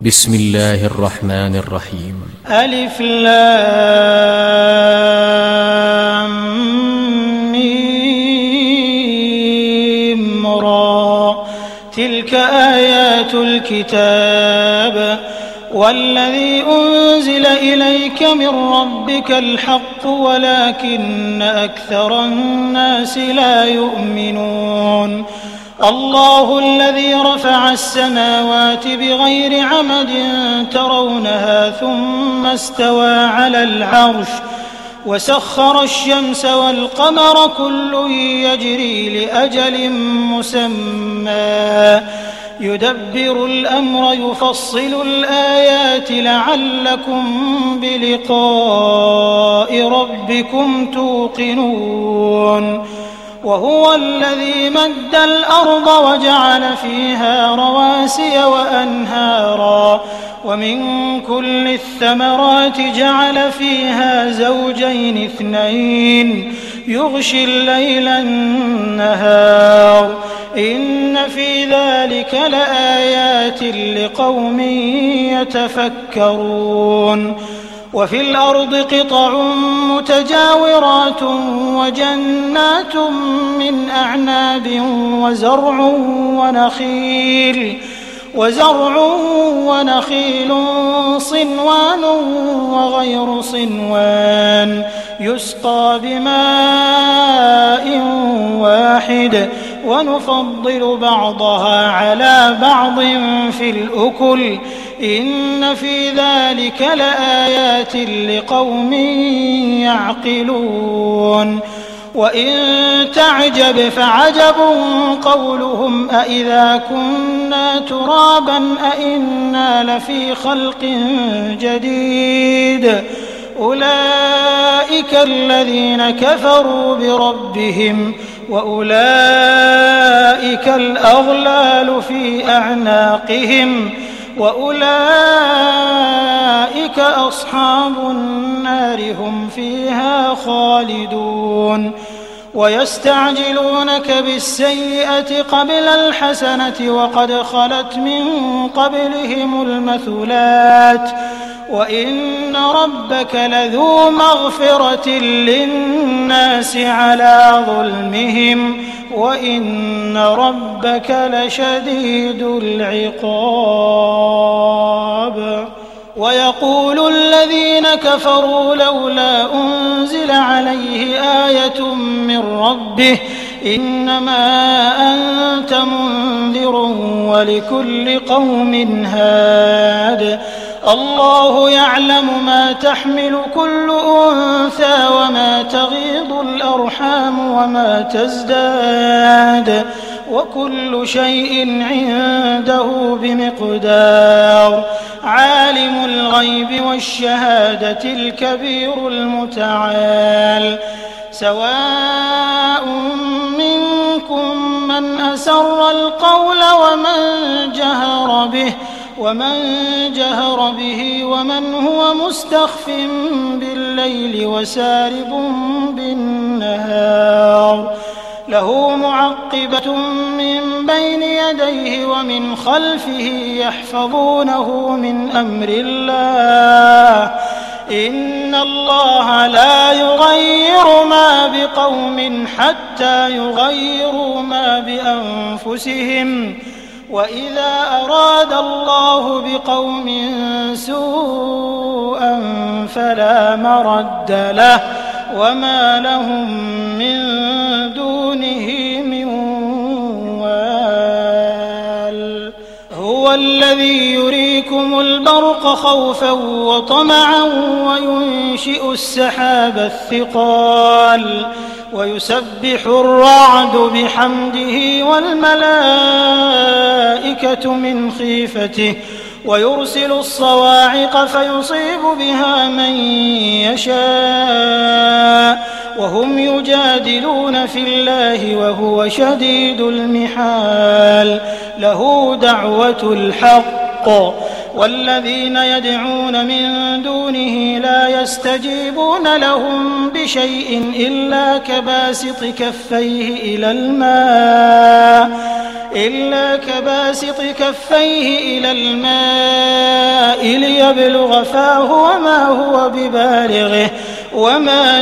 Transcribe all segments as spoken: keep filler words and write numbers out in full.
بسم الله الرحمن الرحيم. ألف لام ميم را تلك آيات الكتاب والذي أنزل إليك من ربك الحق ولكن أكثر الناس لا يؤمنون. الله الذي رفع السماوات بغير عمد ترونها ثم استوى على العرش وسخر الشمس والقمر كل يجري لأجل مسمى يدبر الأمر يفصل الآيات لعلكم بلقاء ربكم توقنون. وهو الذي مد الأرض وجعل فيها رواسي وأنهارا ومن كل الثمرات جعل فيها زوجين اثنين يغشي الليل النهار إن في ذلك لآيات لقوم يتفكرون. وفي الأرض قطع متجاورات وجنات من أعناب وزرع ونخيل وزرع ونخيل صنوان وغير صنوان يسقى بماء واحد ونفضل بعضها على بعض في الأكل إن في ذلك لآيات لقوم يعقلون. وإن تعجب فعجب قولهم أإذا كنا ترابا أإنا لفي خلق جديد أولئك الذين كفروا بربهم وأولئك الأغلال في أعناقهم وأولئك أصحاب النار هم فيها خالدون. ويستعجلونك بالسيئة قبل الحسنة وقد خلت من قبلهم المثلات وإن ربك لذو مغفرة للناس على ظلمهم وإن ربك لشديد العقاب. ويقول الذين كفروا لولا أنزل عليه آية من ربه إنما أنت منذر ولكل قوم هاد الله يعلم ما تحمل كل أنثى وما تغيض الأرحام وما تزداد وكل شيء عنده بمقدار. عالم الغيب والشهادة الكبير المتعال سواء منكم من أسر القول ومن جهر به ومن جهر به ومن هو مستخف بالليل وسارب بالنهار له معقبة من بين يديه ومن خلفه يحفظونه من أمر الله إن الله لا يغير ما بقوم حتى يغيروا ما بأنفسهم وإذا أراد الله بقوم سوءا فلا مرد له وما لهم من دونه من وال. هو الذي يريكم البرق خوفا وطمعا وينشئ السحاب الثقال ويسبح الرعد بحمده والملائكة من خيفته ويرسل الصواعق فيصيب بها من يشاء وهم يجادلون في الله وهو شديد المحال له دعوة الحق والذين يدعون من دونه لا يستجيبون لهم بشيء إلا كباسط كفيه إلى الماء إلا كباسط كفيه إلى الماء ليبلغ فاه وما هو ببالغه وما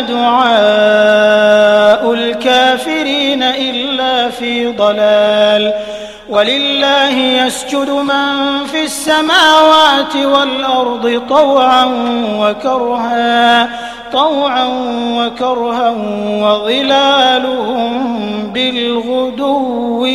دعاء الكافرين إلا في ضلال. ولله يسجد من في السماوات والأرض طوعا وكرها طوعا وكرها وظلالهم بالغدو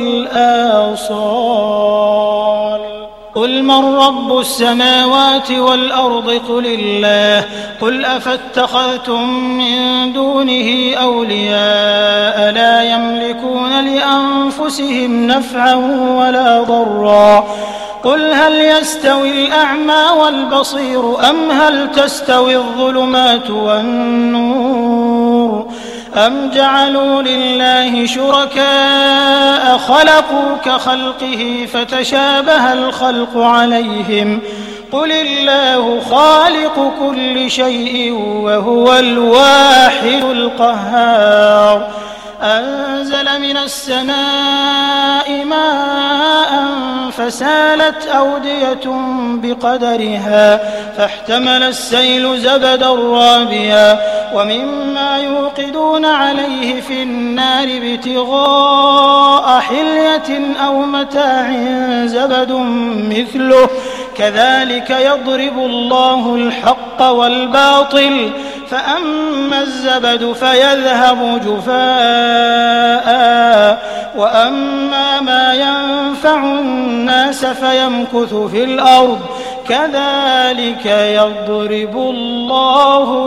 والآصال. قل من رب السماوات والأرض قل الله. قل أفاتخذتم من دونه أولياء لا يملكون لأنفسهم نفعا ولا ضرا. قل هل يستوي الأعمى والبصير أم هل تستوي الظلمات والنور أم جعلوا لله شركاء خلقوا كخلقه فتشابه الخلق عليهم قل الله خالق كل شيء وهو الواحد القهار. أنزل من السماء ماء فسالت أودية بقدرها فاحتمل السيل زبدا رابيا ومما يوقدون عليه في النار ابتغاء حلية أو متاع زبد مثله كذلك يضرب الله الحق والباطل فأما الزبد فيذهب جفاء وأما ما ينفع الناس فيمكث في الأرض كذلك يضرب الله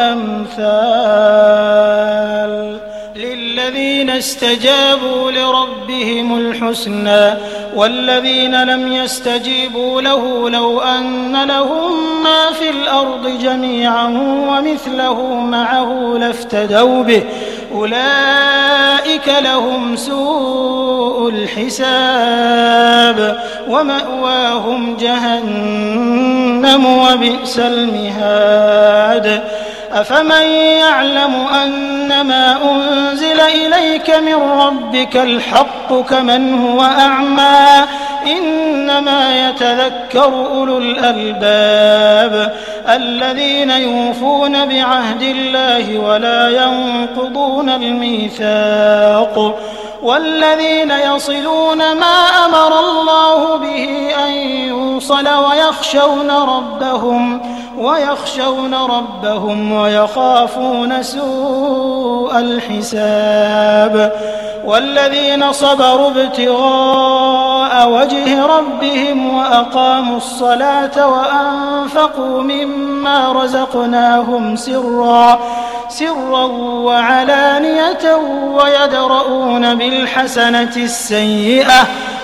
الأمثال. للذين استجابوا لربهم الحسنى والذين لم يستجيبوا له لو أن لهم ما في الأرض جميعا ومثله معه لافتدوا به أولئك لهم سوء الحساب ومأواهم جهنم وبئس المهاد. أفمن يعلم أنما أنزل إليك من ربك الحق كمن هو أعمى إنما يتذكر أولو الألباب الذين يوفون بعهد الله ولا ينقضون الميثاق والذين يصلون ما أمر الله به أن يوصل ويخشون ربهم ويخشون ربهم ويخافون سوء الحساب. والذين صبروا ابتغاء وجه ربهم وأقاموا الصلاة وأنفقوا مما رزقناهم سرا سرا وعلانية ويدرؤون بالحسنة السيئة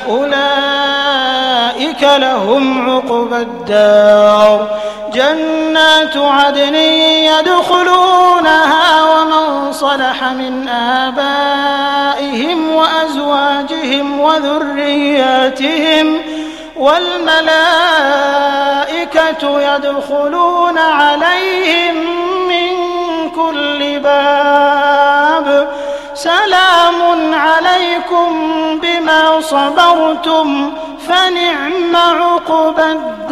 أولئك لهم عقبى الدار جنات عدن يدخلونها ومن صلح من آبائهم وأزواجهم وذرياتهم والملائكة يدخلون عليهم من كل باب سلام عليكم بما صبرتم فنعم عقبى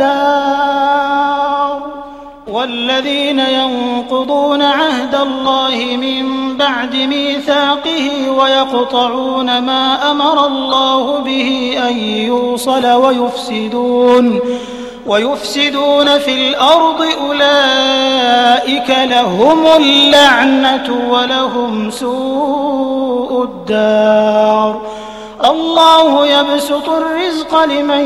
الدار. والذين ينقضون عهد الله من بعد ميثاقه ويقطعون ما أمر الله به أن يوصل ويفسدون ويفسدون في الأرض أولئك لهم اللعنة ولهم سوء الدار. الله يبسط الرزق لمن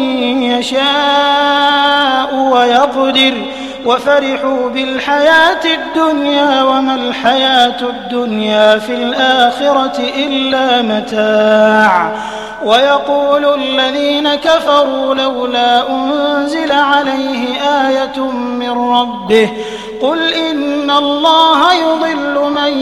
يشاء ويقدر وفرحوا بالحياة الدنيا وما الحياة الدنيا في الآخرة إلا متاع. ويقول الذين كفروا لولا أنزل عليه آية من ربه قل إن الله يضل من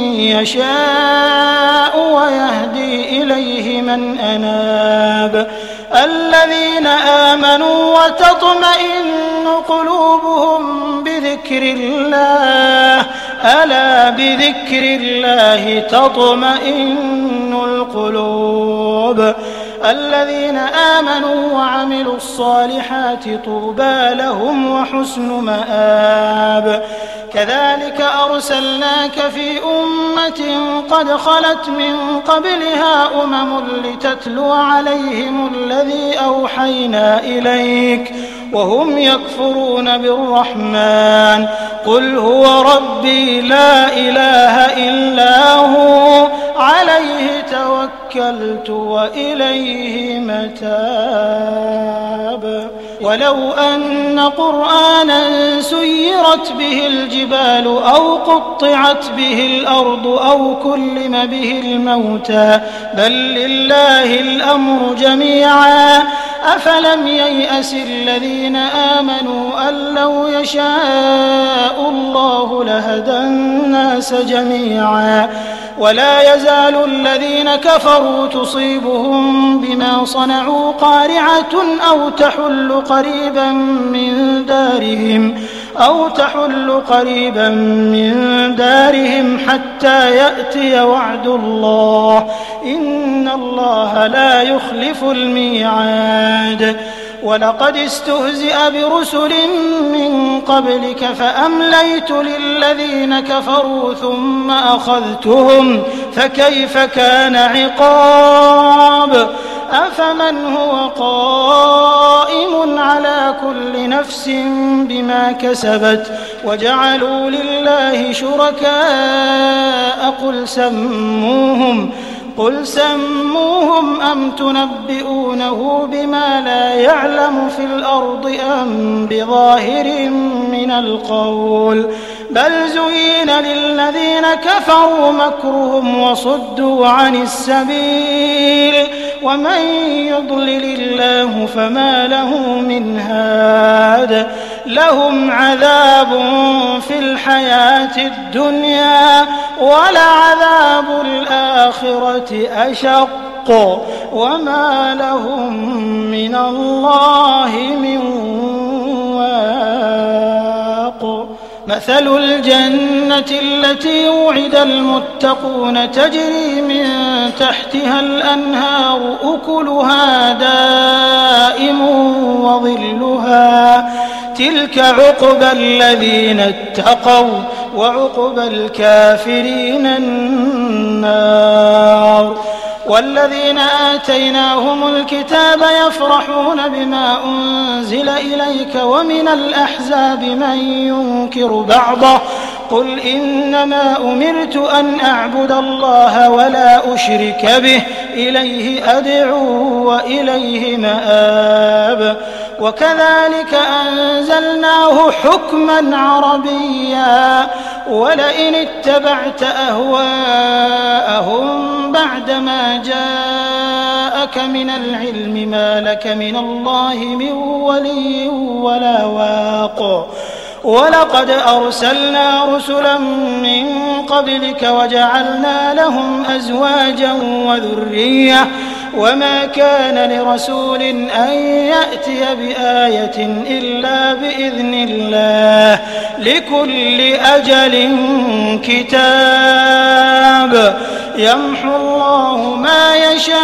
يشاء ويهدي إليه من أناب. الذين آمنوا وتطمئن قلوبهم بذكر الله ألا بذكر الله تطمئن القلوب. الذين آمنوا وعملوا الصالحات طوبى لهم وحسن مآب. كذلك أرسلناك في أمة قد خلت من قبلها أمم لتتلو عليهم الذي أوحينا إليك وهم يكفرون بالرحمن قل هو ربي لا إله إلا هو عليه توكلت وإليه متاب. ولو أن قرآنا سيرت به الجبال أو قطعت به الأرض أو كلم به الموتى بل لله الأمر جميعا أفلم ييأس الذين آمنوا أن لو يشاء الله لهدى الناس جميعا ولا يزال الذين كفروا تصيبهم بما صنعوا قارعة أو تحل قريبا من دارهم أو تحل قريبا من دارهم حتى يأتي وعد الله إن الله لا يخلف الميعاد. ولقد استهزئ برسل من قبلك فأمليت للذين كفروا ثم أخذتهم فكيف كان عقاب. أفمن هو قائم على كل نفس بما كسبت وجعلوا لله شركاء قل سموهم قل سموهم أم تنبئونه بما لا يعلم في الأرض أم بظاهر من القول بل زين للذين كفروا مكرهم وصدوا عن السبيل ومن يضلل الله فما له من هاد. لهم عذاب في الحياة الدنيا ولعذاب الآخرة أشق وما لهم من الله من واق. مثل الجنة التي وعد المتقون تجري من تحتها الأنهار أكلها دائم وظلها تلك عقبى الذين اتقوا وعقبى الكافرين النار. والذين آتيناهم الكتاب يفرحون بما أنزل إليك ومن الأحزاب من ينكر بعضه قل إنما أمرت أن أعبد الله ولا أشرك به إليه أدعو وإليه مآب. وكذلك أنزلناه حكما عربيا ولئن اتبعت أهواءهم بعدما جاءك من العلم ما لك من الله من ولي ولا واق. ولقد أرسلنا رسلا من قبلك وجعلنا لهم أزواجا وذرية وما كان لرسول أن يأتي بآية إلا بإذن الله لكل أجل كتاب يمحو الله ما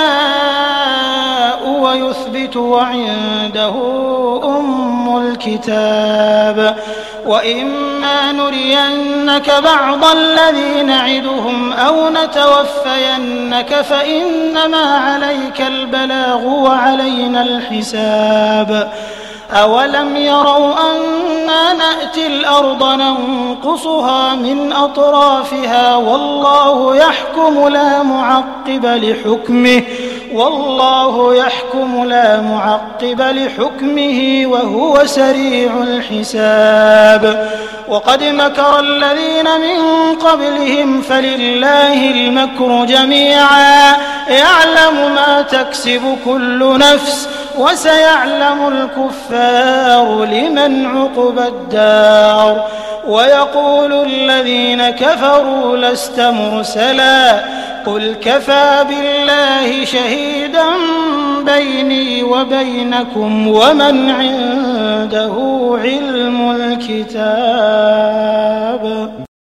يشاء ويثبت وعنده أم الكتاب. وإما نرينك بعض الذي نعدهم أو نتوفينك فإنما عليك البلاغ وعلينا الحساب. أولم يروا أنا نأتي الأرض ننقصها من أطرافها والله يحكم لا معقب لحكمه والله يحكم لا معقب لحكمه وهو سريع الحساب. وقد مكر الذين من قبلهم فلله المكر جميعا يعلم ما تكسب كل نفس وسيعلم الكفار لمن عقبى الدار. ويقول الذين كفروا لست مرسلا قل كفى بالله شهيدا بيني وبينكم ومن عنده علم الكتاب.